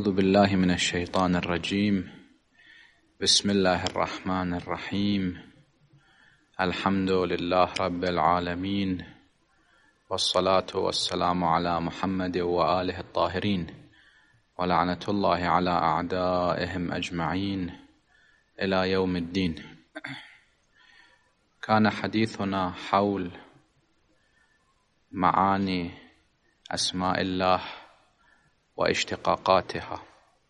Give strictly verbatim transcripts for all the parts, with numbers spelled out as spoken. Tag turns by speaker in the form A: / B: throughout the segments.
A: أعوذ بالله من الشيطان الرجيم. بسم الله الرحمن الرحيم. الحمد لله رب العالمين، والصلاة والسلام على محمد وآله الطاهرين، ولعنة الله على أعدائهم أجمعين إلى يوم الدين. كان حديثنا حول معاني أسماء الله واشتقاقاتها،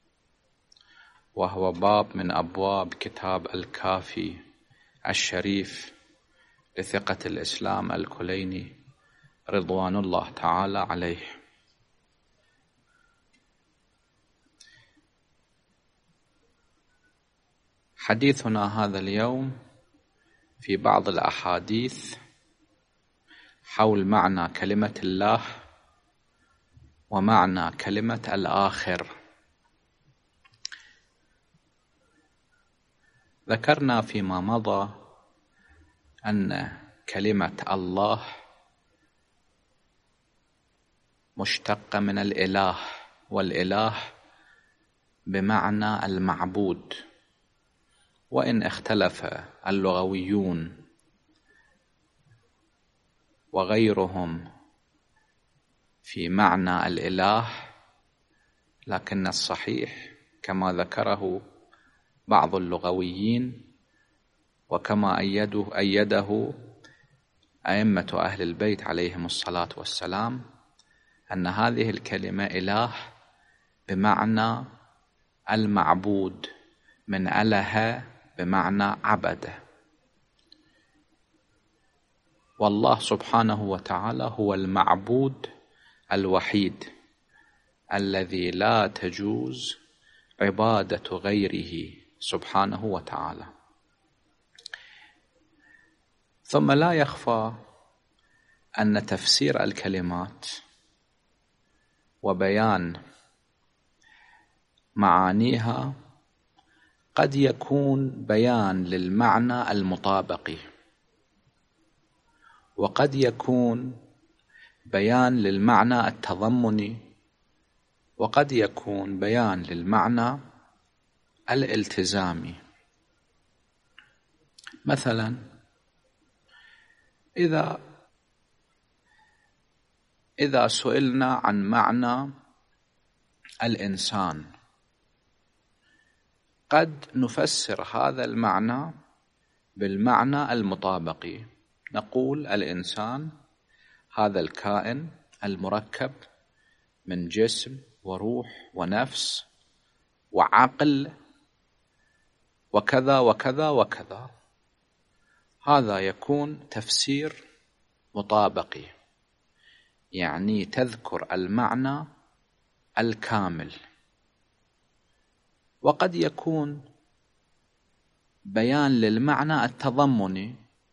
A: وهو باب من أبواب كتاب الكافي الشريف لثقة الإسلام الكليني رضوان الله تعالى عليه. حديثنا هذا اليوم في بعض الأحاديث حول معنى كلمة الله ومعنى كلمة الآخر. ذكرنا فيما مضى أن كلمة الله مشتقة من الإله، والإله بمعنى المعبود، وإن اختلف اللغويون وغيرهم في معنى الإله، لكن الصحيح كما ذكره بعض اللغويين وكما أيده, أيده أئمة أهل البيت عليهم الصلاة والسلام أن هذه الكلمة إله بمعنى المعبود، من أله بمعنى عبده. والله سبحانه وتعالى هو المعبود الوحيد الذي لا تجوز عبادة غيره سبحانه وتعالى. ثم لا يخفى أن تفسير الكلمات وبيان معانيها قد يكون بيان للمعنى المطابق، وقد يكون بيان للمعنى التضمني، وقد يكون بيان للمعنى الالتزامي. مثلا إذا إذا سئلنا عن معنى الإنسان، قد نفسر هذا المعنى بالمعنى المطابق، نقول الإنسان هذا الكائن المركب من جسم وروح ونفس وعقل وكذا وكذا وكذا. هذا يكون تفسير مطابقي، يعني تذكر المعنى الكامل. وقد يكون بيان للمعنى التضمني،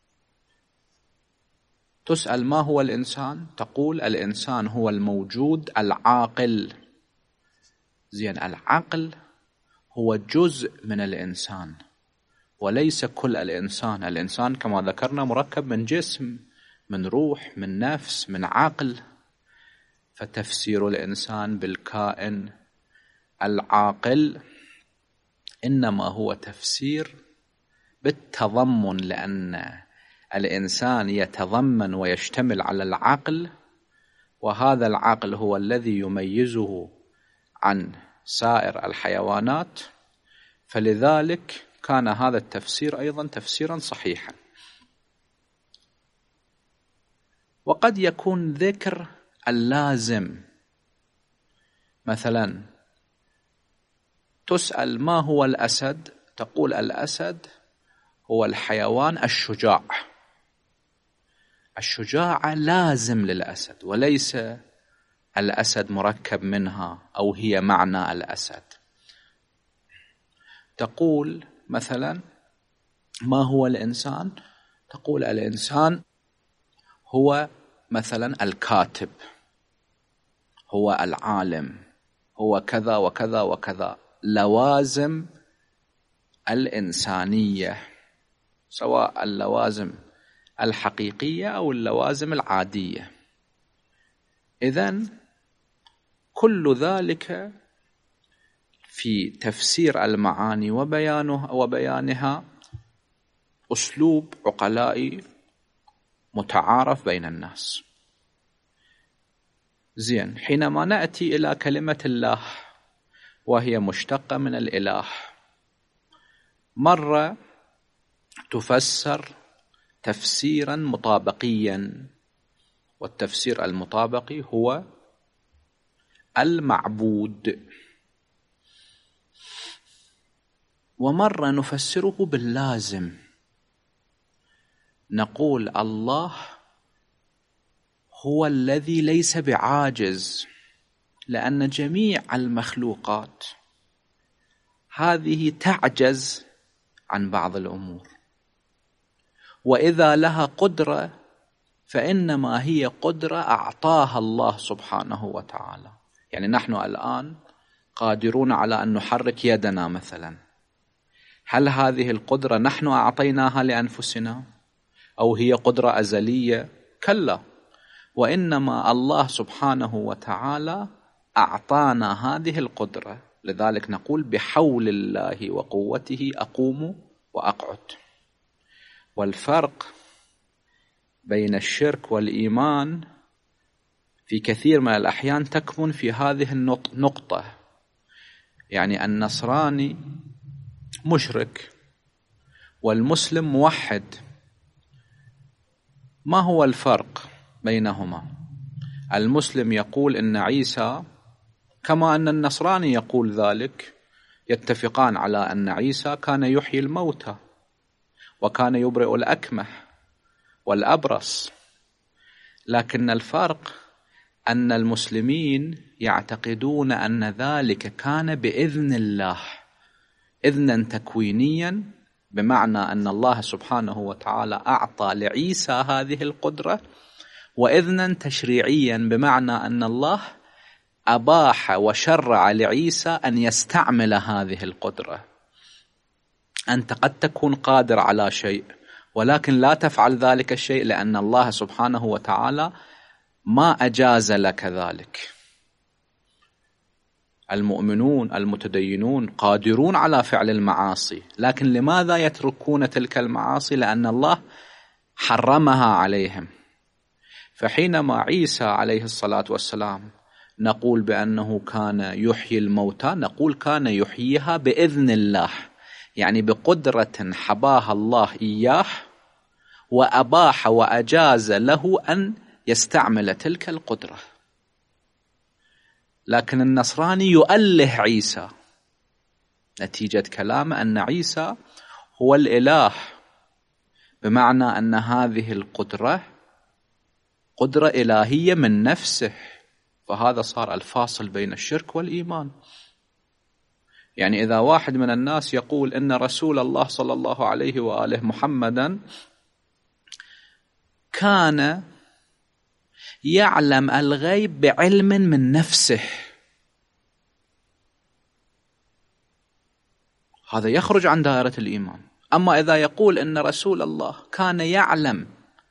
A: تسأل ما هو الإنسان؟ تقول الإنسان هو الموجود العاقل. زين، العقل هو جزء من الإنسان وليس كل الإنسان. الإنسان كما ذكرنا مركب من جسم، من روح، من نفس، من عقل. فتفسير الإنسان بالكائن العاقل إنما هو تفسير بالتضمن، لأن الإنسان يتضمن ويشتمل على العقل، وهذا العقل هو الذي يميزه عن سائر الحيوانات. فلذلك كان هذا التفسير أيضا تفسيرا صحيحا. وقد يكون ذكر اللازم. مثلا تسأل ما هو الأسد؟ تقول الأسد هو الحيوان الشجاع. الشجاعة لازم للأسد، وليس الأسد مركب منها أو هي معنى الأسد. تقول مثلا ما هو الإنسان؟ تقول الإنسان هو مثلا الكاتب، هو العالم، هو كذا وكذا وكذا. لوازم الإنسانية، سواء اللوازم الحقيقية أو اللوازم العادية. إذن كل ذلك في تفسير المعاني وبيانه وبيانها أسلوب عقلائي متعارف بين الناس. زين، حينما نأتي إلى كلمة الله وهي مشتقة من الإله، مرة تفسر تفسيرا مطابقيا، والتفسير المطابقي هو المعبود، ومرة نفسره باللازم، نقول الله هو الذي ليس بعاجز، لأن جميع المخلوقات هذه تعجز عن بعض الأمور، وإذا لها قدرة فإنما هي قدرة أعطاها الله سبحانه وتعالى. يعني نحن الآن قادرون على أن نحرك يدنا مثلا، هل هذه القدرة نحن أعطيناها لأنفسنا أو هي قدرة أزلية؟ كلا، وإنما الله سبحانه وتعالى أعطانا هذه القدرة، لذلك نقول بحول الله وقوته أقوم وأقعد. والفرق بين الشرك والإيمان في كثير من الأحيان تكمن في هذه النقطة، يعني النصراني مشرك والمسلم موحد، ما هو الفرق بينهما؟ المسلم يقول إن عيسى، كما أن النصراني يقول ذلك، يتفقان على أن عيسى كان يحيي الموتى وكان يبرئ الأكمه والأبرص، لكن الفرق أن المسلمين يعتقدون أن ذلك كان بإذن الله، إذنا تكوينيا، بمعنى أن الله سبحانه وتعالى أعطى لعيسى هذه القدرة، وإذنا تشريعيا، بمعنى أن الله أباح وشرع لعيسى أن يستعمل هذه القدرة. أنت قد تكون قادر على شيء ولكن لا تفعل ذلك الشيء لأن الله سبحانه وتعالى ما أجاز لك ذلك. المؤمنون المتدينون قادرون على فعل المعاصي، لكن لماذا يتركون تلك المعاصي؟ لأن الله حرمها عليهم. فحينما عيسى عليه الصلاة والسلام نقول بأنه كان يحيي الموتى، نقول كان يحييها بإذن الله، يعني بقدرة حباها الله إياه وأباح وأجاز له أن يستعمل تلك القدرة. لكن النصراني يؤله عيسى نتيجة كلامه أن عيسى هو الإله، بمعنى أن هذه القدرة قدرة إلهية من نفسه، فهذا صار الفاصل بين الشرك والإيمان. يعني إذا واحد من الناس يقول إن رسول الله صلى الله عليه وآله محمدا كان يعلم الغيب بعلم من نفسه، هذا يخرج عن دائرة الإيمان. أما إذا يقول إن رسول الله كان يعلم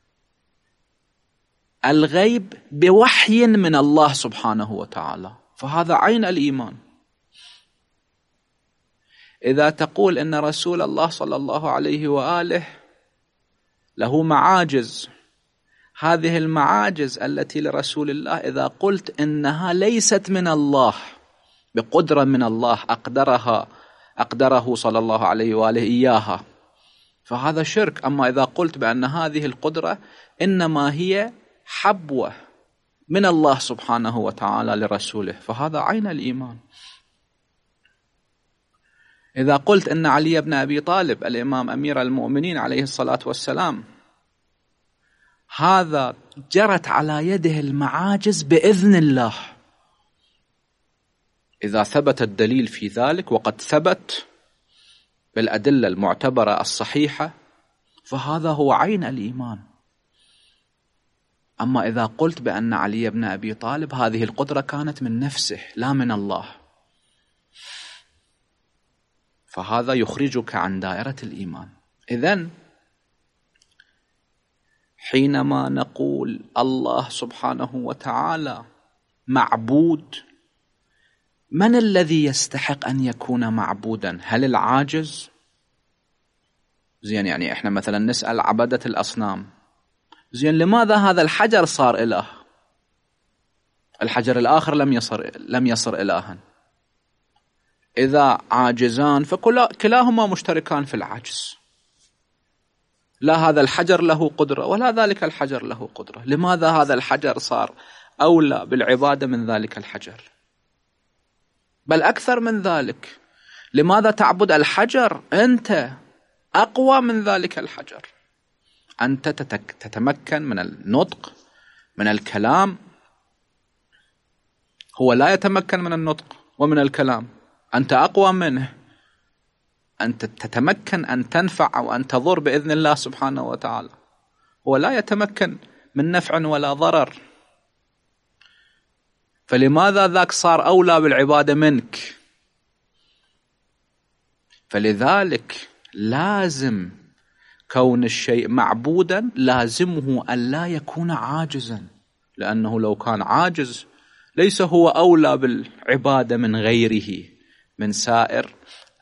A: الغيب بوحي من الله سبحانه وتعالى، فهذا عين الإيمان. إذا تقول إن رسول الله صلى الله عليه وآله له معاجز، هذه المعاجز التي لرسول الله إذا قلت إنها ليست من الله بقدرة من الله أقدرها أقدره صلى الله عليه وآله إياها، فهذا شرك. أما إذا قلت بأن هذه القدرة إنما هي حبوة من الله سبحانه وتعالى لرسوله، فهذا عين الإيمان. إذا قلت إن علي بن أبي طالب الإمام أمير المؤمنين عليه الصلاة والسلام هذا جرت على يده المعاجز بإذن الله، إذا ثبت الدليل في ذلك وقد ثبت بالأدلة المعتبرة الصحيحة، فهذا هو عين الإيمان. أما إذا قلت بأن علي بن أبي طالب هذه القدرة كانت من نفسه لا من الله، فهذا يخرجك عن دائرة الإيمان. إذن حينما نقول الله سبحانه وتعالى معبود، من الذي يستحق أن يكون معبودا؟ هل العاجز؟ زين، يعني إحنا مثلا نسأل عبدة الأصنام، زين لماذا هذا الحجر صار إله؟ الحجر الآخر لم يصر لم يصر إلها. إذا عاجزان فكلاهما مشتركان في العجز، لا هذا الحجر له قدرة ولا ذلك الحجر له قدرة. لماذا هذا الحجر صار أولى بالعبادة من ذلك الحجر؟ بل أكثر من ذلك، لماذا تعبد الحجر؟ أنت أقوى من ذلك الحجر، أنت تتمكن من النطق، من الكلام، هو لا يتمكن من النطق ومن الكلام، أنت أقوى منه، أنت تتمكن أن تنفع أو أن تضر بإذن الله سبحانه وتعالى، هو لا يتمكن من نفع ولا ضرر. فلماذا ذاك صار أولى بالعبادة منك؟ فلذلك لازم كون الشيء معبودا لازمه أن لا يكون عاجزا، لأنه لو كان عاجز ليس هو أولى بالعبادة من غيره من سائر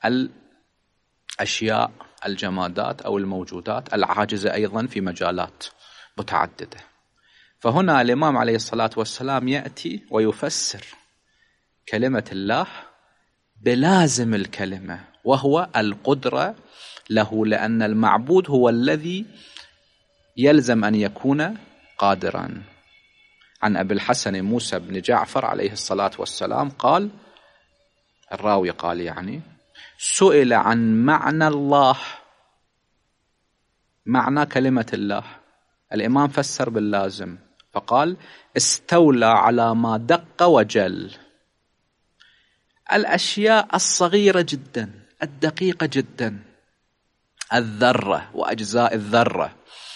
A: الأشياء الجمادات أو الموجودات العاجزة أيضا في مجالات متعددة. فهنا الإمام عليه الصلاة والسلام يأتي ويفسر كلمة الله بلازم الكلمة، وهو القدرة له، لأن المعبود هو الذي يلزم أن يكون قادرا. عن أبي الحسن موسى بن جعفر عليه الصلاة والسلام قال، الراوي قال يعني، سئل عن معنى الله، معنى كلمة الله، الإمام فسر باللازم فقال استولى على ما دق وجل. الأشياء الصغيرة جدا الدقيقة جدا، الذرة وأجزاء الذرة،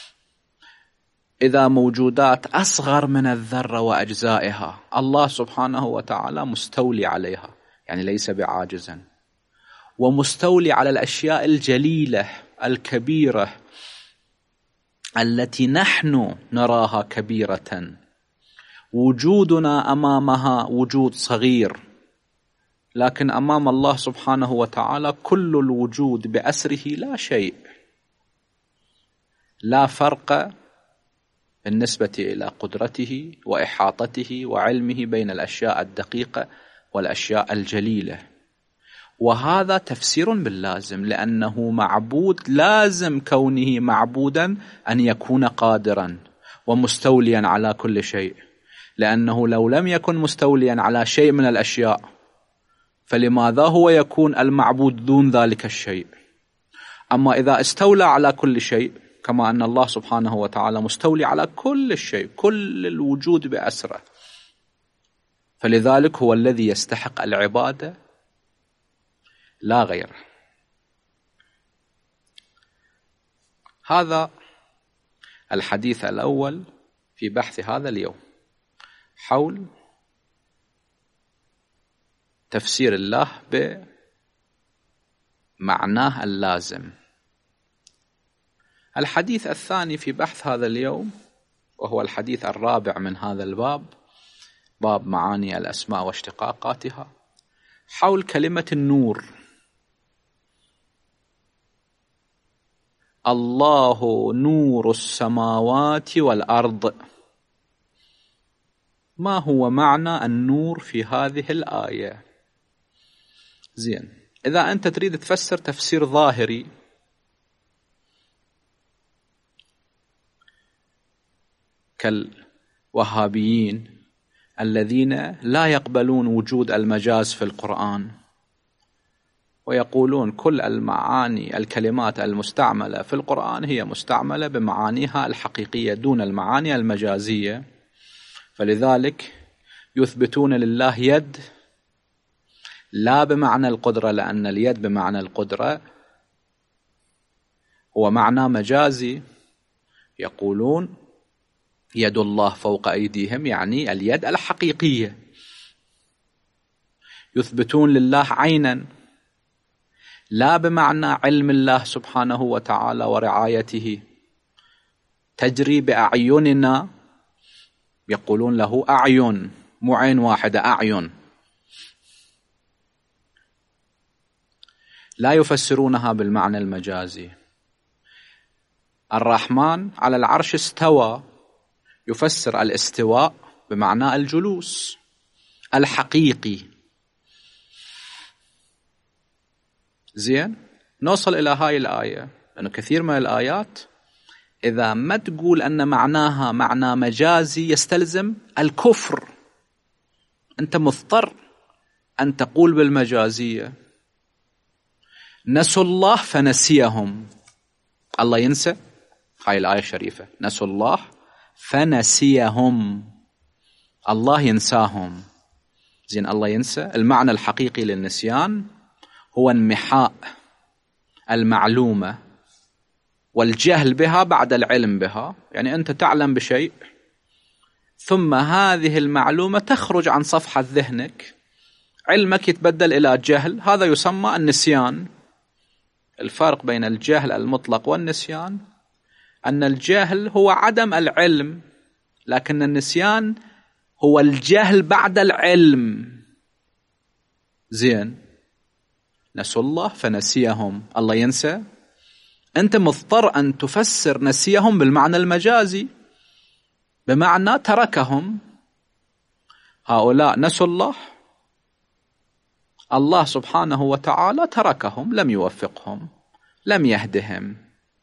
A: إذا موجودات أصغر من الذرة وأجزائها الله سبحانه وتعالى مستولي عليها، يعني ليس بعاجزا، ومستولي على الأشياء الجليلة الكبيرة التي نحن نراها كبيرة، وجودنا أمامها وجود صغير، لكن أمام الله سبحانه وتعالى كل الوجود بأسره لا شيء، لا فرق بالنسبة إلى قدرته وإحاطته وعلمه بين الأشياء الدقيقة والأشياء الجليلة. وهذا تفسير باللازم، لأنه معبود لازم كونه معبودا أن يكون قادرا ومستوليا على كل شيء، لأنه لو لم يكن مستوليا على شيء من الأشياء فلماذا هو يكون المعبود دون ذلك الشيء؟ أما إذا استولى على كل شيء، كما أن الله سبحانه وتعالى مستولي على كل الشيء، كل الوجود بأسره، فلذلك هو الذي يستحق العبادة لا غيره. هذا الحديث الأول في بحث هذا اليوم حول تفسير الله بمعناه اللازم. الحديث الثاني في بحث هذا اليوم، وهو الحديث الرابع من هذا الباب، باب معاني الأسماء واشتقاقاتها، حول كلمة النور. الله نور السماوات والأرض. ما هو معنى النور في هذه الآية؟ زين، إذا أنت تريد تفسر تفسير ظاهري كالوهابيين الذين لا يقبلون وجود المجاز في القرآن، ويقولون كل المعاني الكلمات المستعملة في القرآن هي مستعملة بمعانيها الحقيقية دون المعاني المجازية، فلذلك يثبتون لله يد لا بمعنى القدرة، لأن اليد بمعنى القدرة هو معنى مجازي. يقولون يد الله فوق أيديهم، يعني اليد الحقيقية. يثبتون لله عينا لا بمعنى علم الله سبحانه وتعالى ورعايته تجري بأعيننا، يقولون له أعين، مو عين واحدة، أعين. لا يفسرونها بالمعنى المجازي. الرحمن على العرش استوى، يفسر الاستواء بمعنى الجلوس الحقيقي. زين، نوصل إلى هاي الآية، لأنه كثير من الآيات إذا ما تقول أن معناها معنى مجازي يستلزم الكفر، أنت مضطر أن تقول بالمجازية. نسوا الله فنسيهم، الله ينسى؟ هاي الآية الشريفة، نسوا الله فنسيهم، الله ينساهم. زين، الله ينسى، المعنى الحقيقي للنسيان هو انمحاء المعلومة والجهل بها بعد العلم بها. يعني أنت تعلم بشيء ثم هذه المعلومة تخرج عن صفحة ذهنك، علمك يتبدل إلى جهل، هذا يسمى النسيان. الفرق بين الجهل المطلق والنسيان أن الجهل هو عدم العلم، لكن النسيان هو الجهل بعد العلم. زين، نسوا الله فنسيهم، الله ينسى؟ أنت مضطر أن تفسر نسيهم بالمعنى المجازي، بمعنى تركهم. هؤلاء نسوا الله، الله سبحانه وتعالى تركهم، لم يوفقهم، لم يهدهم.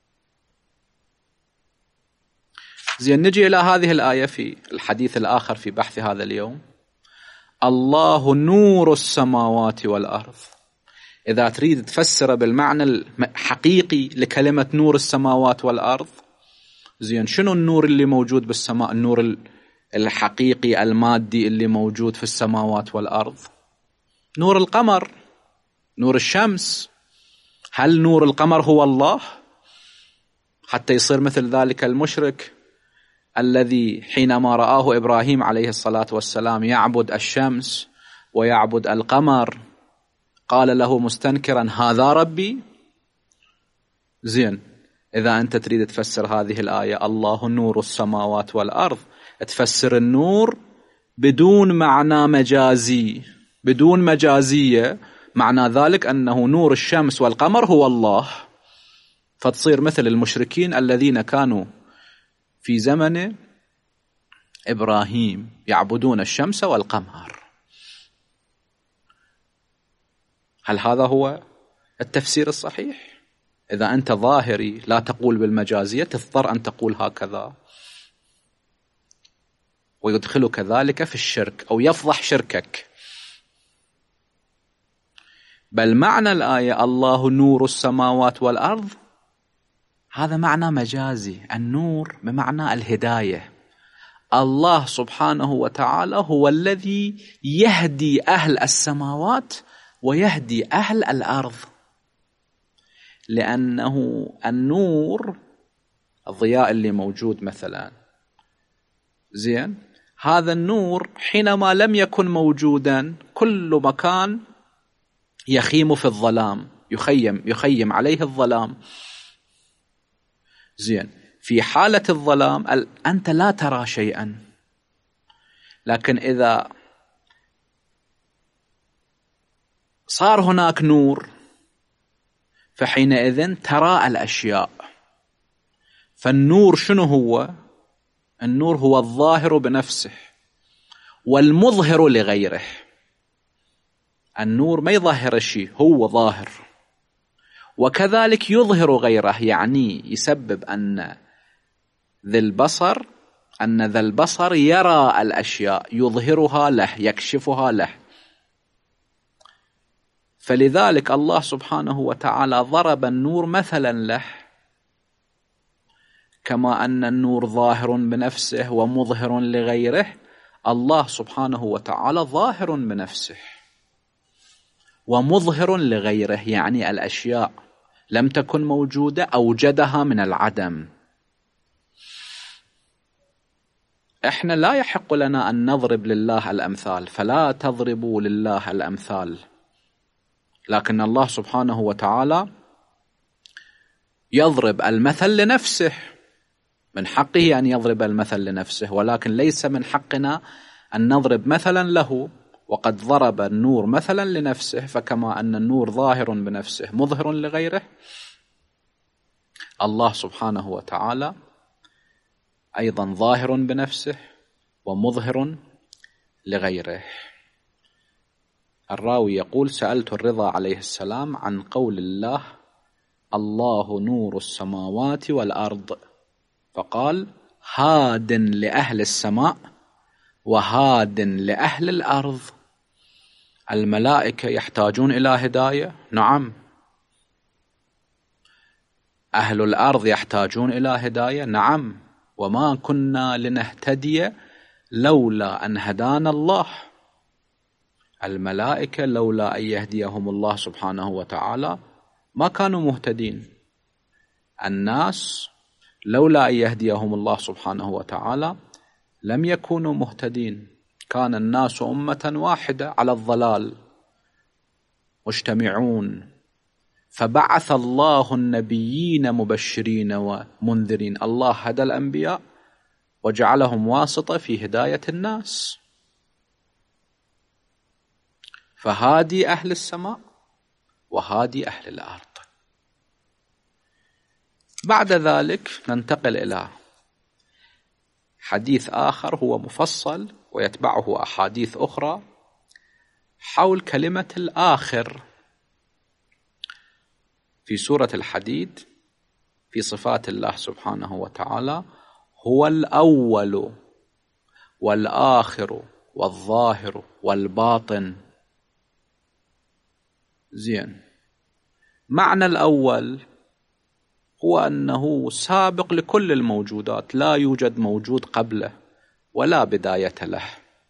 A: زين، نجي إلى هذه الآية في الحديث الآخر في بحث هذا اليوم. الله نور السماوات والأرض. إذا تريد تفسر بالمعنى الحقيقي لكلمة نور السماوات والأرض، زين، شنو النور اللي موجود بالسماء؟ النور الحقيقي المادي اللي موجود في السماوات والأرض نور القمر، نور الشمس. هل نور القمر هو الله؟ حتى يصير مثل ذلك المشرك الذي حينما رآه إبراهيم عليه الصلاة والسلام يعبد الشمس ويعبد القمر قال له مستنكرا هذا ربي. زين، إذا أنت تريد تفسر هذه الآية الله نور السماوات والأرض، تفسر النور بدون معنى مجازي، بدون مجازية، معنى ذلك أنه نور الشمس والقمر هو الله. فتصير مثل المشركين الذين كانوا في زمن إبراهيم يعبدون الشمس والقمر. هل هذا هو التفسير الصحيح؟ إذا أنت ظاهري لا تقول بالمجازية، تضطر أن تقول هكذا، ويدخلك ذلك في الشرك أو يفضح شركك. بل معنى الآية الله نور السماوات والأرض هذا معنى مجازي. النور بمعنى الهداية. الله سبحانه وتعالى هو الذي يهدي أهل السماوات ويهدي أهل الأرض، لأنه النور الضياء اللي موجود مثلا، زين، هذا النور حينما لم يكن موجودا كل مكان يخيم في الظلام، يخيم يخيم عليه الظلام. زين، في حالة الظلام أنت لا ترى شيئا، لكن إذا صار هناك نور فحينئذ ترى الأشياء. فالنور شنو هو؟ النور هو الظاهر بنفسه والمظهر لغيره. النور ما يظهر الشيء، هو ظاهر، وكذلك يظهر غيره، يعني يسبب أن ذي البصر أن ذا البصر يرى الأشياء، يظهرها له، يكشفها له. فلذلك الله سبحانه وتعالى ضرب النور مثلا له، كما أن النور ظاهر بنفسه ومظهر لغيره، الله سبحانه وتعالى ظاهر بنفسه ومظهر لغيره، يعني الأشياء لم تكن موجودة أوجدها من العدم. إحنا لا يحق لنا أن نضرب لله الأمثال، فلا تضربوا لله الأمثال، لكن الله سبحانه وتعالى يضرب المثل لنفسه، من حقه أن يضرب المثل لنفسه، ولكن ليس من حقنا أن نضرب مثلا له. وقد ضرب النور مثلا لنفسه، فكما أن النور ظاهر بنفسه مظهر لغيره، الله سبحانه وتعالى أيضا ظاهر بنفسه ومظهر لغيره. الراوي يقول: سألت الرضا عليه السلام عن قول الله: الله نور السماوات والأرض، فقال: هاد لأهل السماء وهاد لأهل الأرض. الملائكة يحتاجون إلى هداية؟ نعم. أهل الأرض يحتاجون إلى هداية؟ نعم. وما كنا لنهتدي لولا أن هدانا الله. الملائكة لولا أن يهديهم الله سبحانه وتعالى ما كانوا مهتدين. الناس لولا أن يهديهم الله سبحانه وتعالى لم يكونوا مهتدين. كان الناس أمة واحدة على الضلال مجتمعون، فبعث الله النبيين مبشرين ومنذرين. الله هدى الأنبياء وجعلهم واسطة في هداية الناس، فهادي أهل السماء وهادي أهل الأرض. بعد ذلك ننتقل إلى حديث آخر هو مفصل ويتبعه أحاديث أخرى حول كلمة الآخر في سورة الحديد في صفات الله سبحانه وتعالى: هو الأول والآخر والظاهر والباطن. زين، معنى الأول هو أنه سابق لكل الموجودات، لا يوجد موجود قبله ولا بداية له.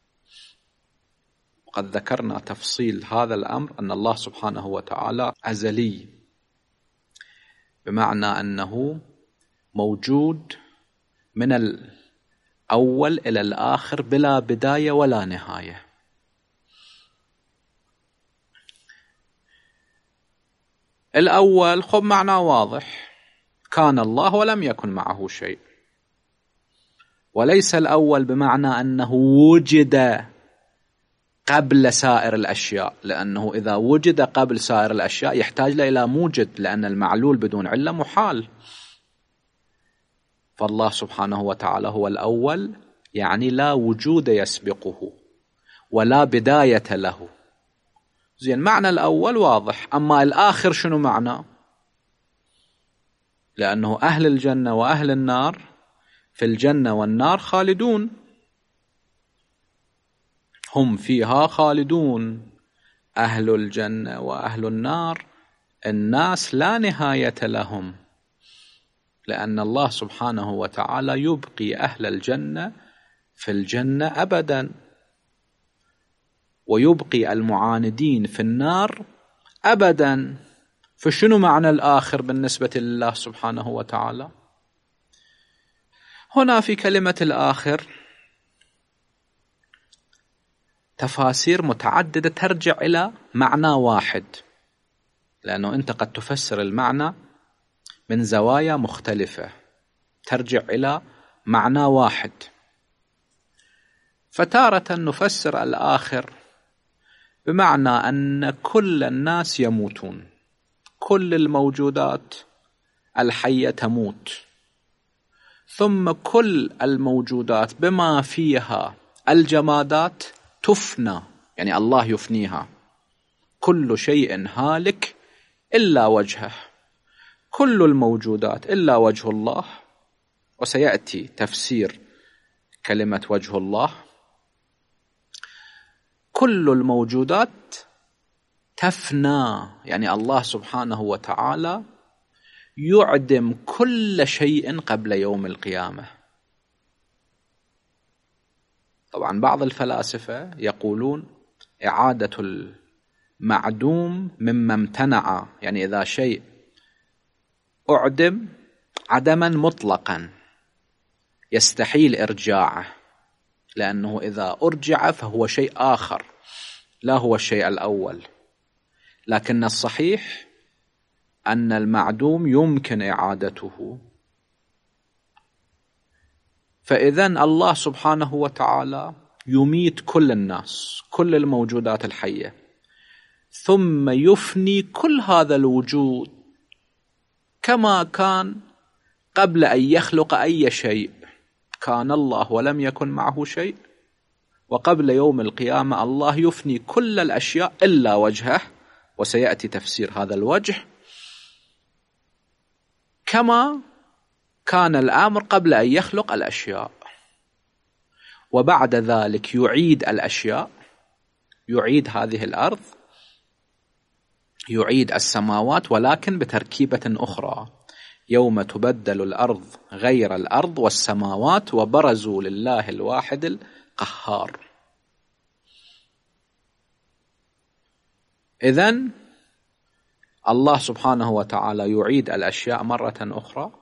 A: وقد ذكرنا تفصيل هذا الأمر، أن الله سبحانه وتعالى أزلي، بمعنى أنه موجود من الأول إلى الآخر بلا بداية ولا نهاية. الأول خب معنى واضح، كان الله ولم يكن معه شيء. وليس الأول بمعنى أنه وجد قبل سائر الأشياء، لأنه إذا وجد قبل سائر الأشياء يحتاج إلى موجد، لأن المعلول بدون علة محال. فالله سبحانه وتعالى هو الأول، يعني لا وجود يسبقه ولا بداية له. زين، معنى الأول واضح. أما الآخر شنو معنى؟ لأنه أهل الجنة وأهل النار في الجنة والنار خالدون، هم فيها خالدون. أهل الجنة وأهل النار الناس لا نهاية لهم، لأن الله سبحانه وتعالى يبقي أهل الجنة في الجنة أبدا، ويبقي المعاندين في النار أبدا. فشنو معنى الآخر بالنسبة لله سبحانه وتعالى؟ هنا في كلمة الآخر تفاسير متعددة ترجع إلى معنى واحد، لأنه أنت قد تفسر المعنى من زوايا مختلفة ترجع إلى معنى واحد. فتارة نفسر الآخر بمعنى أن كل الناس يموتون، كل الموجودات الحية تموت، ثم كل الموجودات بما فيها الجمادات تفنى، يعني الله يفنيها. كل شيء هالك إلا وجهه، كل الموجودات إلا وجه الله. وسيأتي تفسير كلمة وجه الله. كل الموجودات تفنى، يعني الله سبحانه وتعالى يعدم كل شيء قبل يوم القيامة. طبعا بعض الفلاسفة يقولون إعادة المعدوم مما امتنع، يعني إذا شيء أعدم عدما مطلقا يستحيل إرجاعه، لأنه إذا أرجع فهو شيء آخر لا هو الشيء الأول. لكن الصحيح أن المعدوم يمكن إعادته. فإذن الله سبحانه وتعالى يميت كل الناس، كل الموجودات الحية، ثم يفني كل هذا الوجود كما كان قبل أن يخلق أي شيء. كان الله ولم يكن معه شيء، وقبل يوم القيامة الله يفني كل الأشياء إلا وجهه، وسيأتي تفسير هذا الوجه، كما كان الأمر قبل أن يخلق الأشياء. وبعد ذلك يعيد الأشياء، يعيد هذه الأرض، يعيد السماوات، ولكن بتركيبة أخرى. يوم تبدل الأرض غير الأرض والسماوات وبرزوا لله الواحد القهار. إذن الله سبحانه وتعالى يعيد الأشياء مرة أخرى،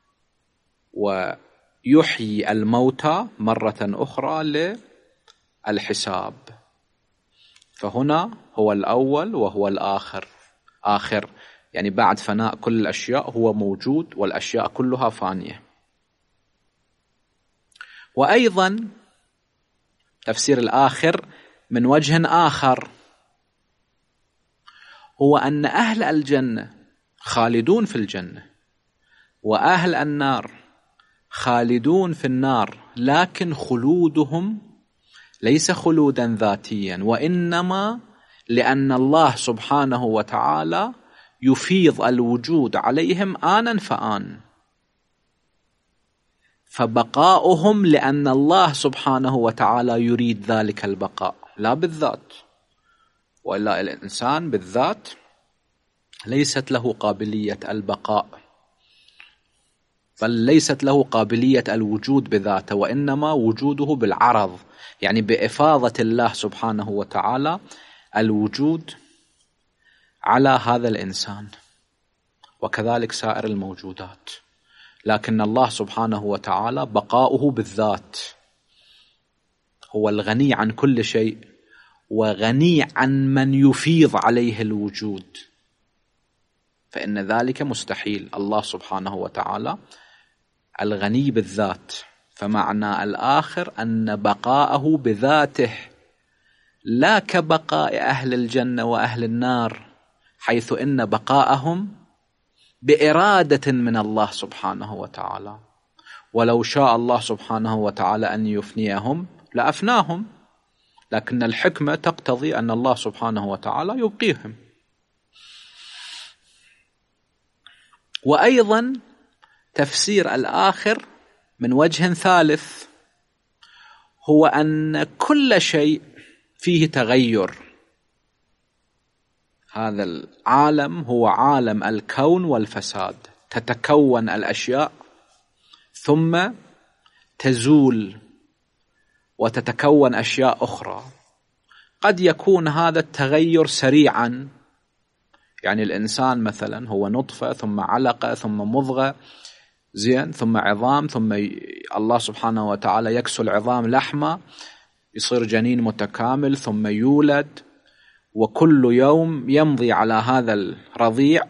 A: ويحيي الموتى مرة أخرى للحساب. فهنا هو الأول وهو الآخر. آخر يعني بعد فناء كل الأشياء هو موجود، والأشياء كلها فانية. وأيضا تفسير الآخر من وجه آخر هو أن أهل الجنة خالدون في الجنة، وأهل النار خالدون في النار، لكن خلودهم ليس خلودا ذاتيا، وإنما لأن الله سبحانه وتعالى يفيض الوجود عليهم آنا فآن، فبقاؤهم لأن الله سبحانه وتعالى يريد ذلك البقاء، لا بالذات. وإلا الإنسان بالذات ليست له قابلية البقاء، بل ليست له قابلية الوجود بذاته، وإنما وجوده بالعرض، يعني بإفاضة الله سبحانه وتعالى الوجود على هذا الإنسان، وكذلك سائر الموجودات. لكن الله سبحانه وتعالى بقاؤه بالذات، هو الغني عن كل شيء، وغني عن من يفيض عليه الوجود، فإن ذلك مستحيل. الله سبحانه وتعالى الغني بالذات، فمعنى الآخر أن بقاءه بذاته، لا كبقاء أهل الجنة وأهل النار، حيث إن بقاءهم بإرادة من الله سبحانه وتعالى. ولو شاء الله سبحانه وتعالى أن يفنيهم لأفناهم، لكن الحكمة تقتضي أن الله سبحانه وتعالى يبقيهم. وأيضا تفسير الآخر من وجه ثالث هو أن كل شيء فيه تغير. هذا العالم هو عالم الكون والفساد، تتكون الأشياء ثم تزول وتتكون أشياء أخرى. قد يكون هذا التغير سريعا، يعني الإنسان مثلا هو نطفة ثم علقة ثم مضغة، زين، ثم عظام، ثم الله سبحانه وتعالى يكسو العظام لحمة، يصير جنين متكامل، ثم يولد، وكل يوم يمضي على هذا الرضيع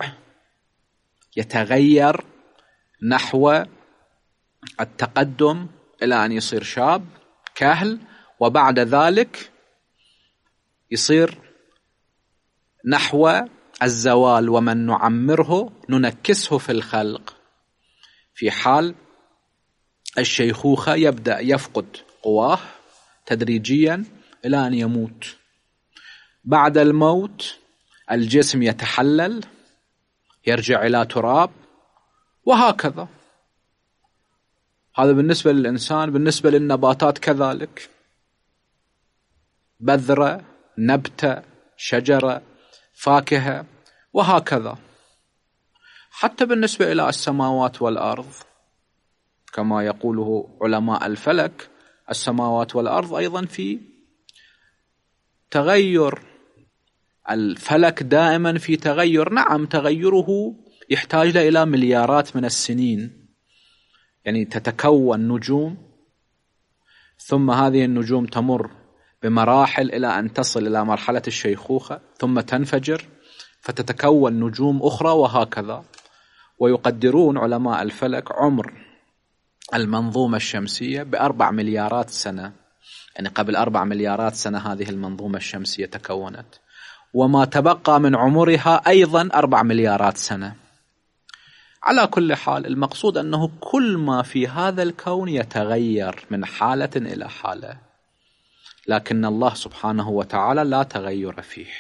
A: يتغير نحو التقدم إلى أن يصير شاب كهل، وبعد ذلك يصير نحو الزوال. ومن نعمره ننكسه في الخلق. في حال الشيخوخة يبدأ يفقد قواه تدريجيا إلى أن يموت. بعد الموت الجسم يتحلل، يرجع إلى تراب، وهكذا. هذا بالنسبة للإنسان. بالنسبة للنباتات كذلك، بذرة، نبتة، شجرة، فاكهة، وهكذا. حتى بالنسبة إلى السماوات والأرض، كما يقوله علماء الفلك، السماوات والأرض أيضا في تغير. الفلك دائما في تغير. نعم، تغيره يحتاج إلى مليارات من السنين، يعني تتكون نجوم، ثم هذه النجوم تمر بمراحل إلى أن تصل إلى مرحلة الشيخوخة، ثم تنفجر فتتكون نجوم أخرى، وهكذا. ويقدرون علماء الفلك عمر المنظومة الشمسية بأربع مليارات سنة، يعني قبل أربع مليارات سنة هذه المنظومة الشمسية تكونت، وما تبقى من عمرها أيضا أربع مليارات سنة. على كل حال المقصود أنه كل ما في هذا الكون يتغير من حالة إلى حالة، لكن الله سبحانه وتعالى لا تغير فيه.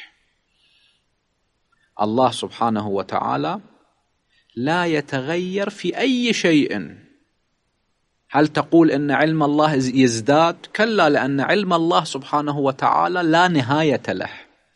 A: الله سبحانه وتعالى لا يتغير في أي شيء. هل تقول إن علم الله يزداد؟ كلا، لأن علم الله سبحانه وتعالى لا نهاية له.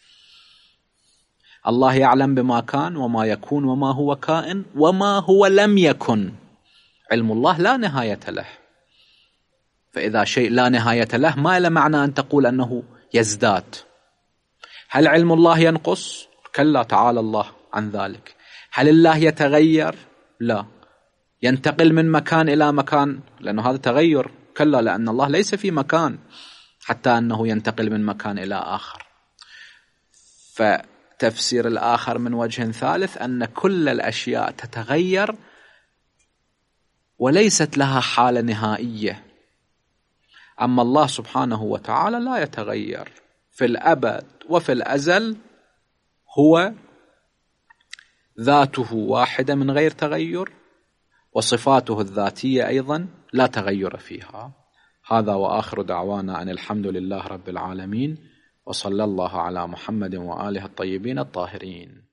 A: الله يعلم بما كان وما يكون وما هو كائن وما هو لم يكن. علم الله لا نهاية له، فإذا شيء لا نهاية له ما له معنى أن تقول أنه يزداد. هل علم الله ينقص؟ كلا، تعالى الله عن ذلك. هل الله يتغير؟ لا. ينتقل من مكان إلى مكان؟ لأنه هذا تغير. كلا، لأن الله ليس في مكان حتى أنه ينتقل من مكان إلى آخر. فتفسير الآخر من وجه ثالث أن كل الأشياء تتغير وليست لها حالة نهائية. أما الله سبحانه وتعالى لا يتغير في الأبد وفي الأزل، هو ذاته واحدة من غير تغير، وصفاته الذاتية أيضا لا تغير فيها. هذا وآخر دعوانا أن الحمد لله رب العالمين، وصلى الله على محمد وآله الطيبين الطاهرين.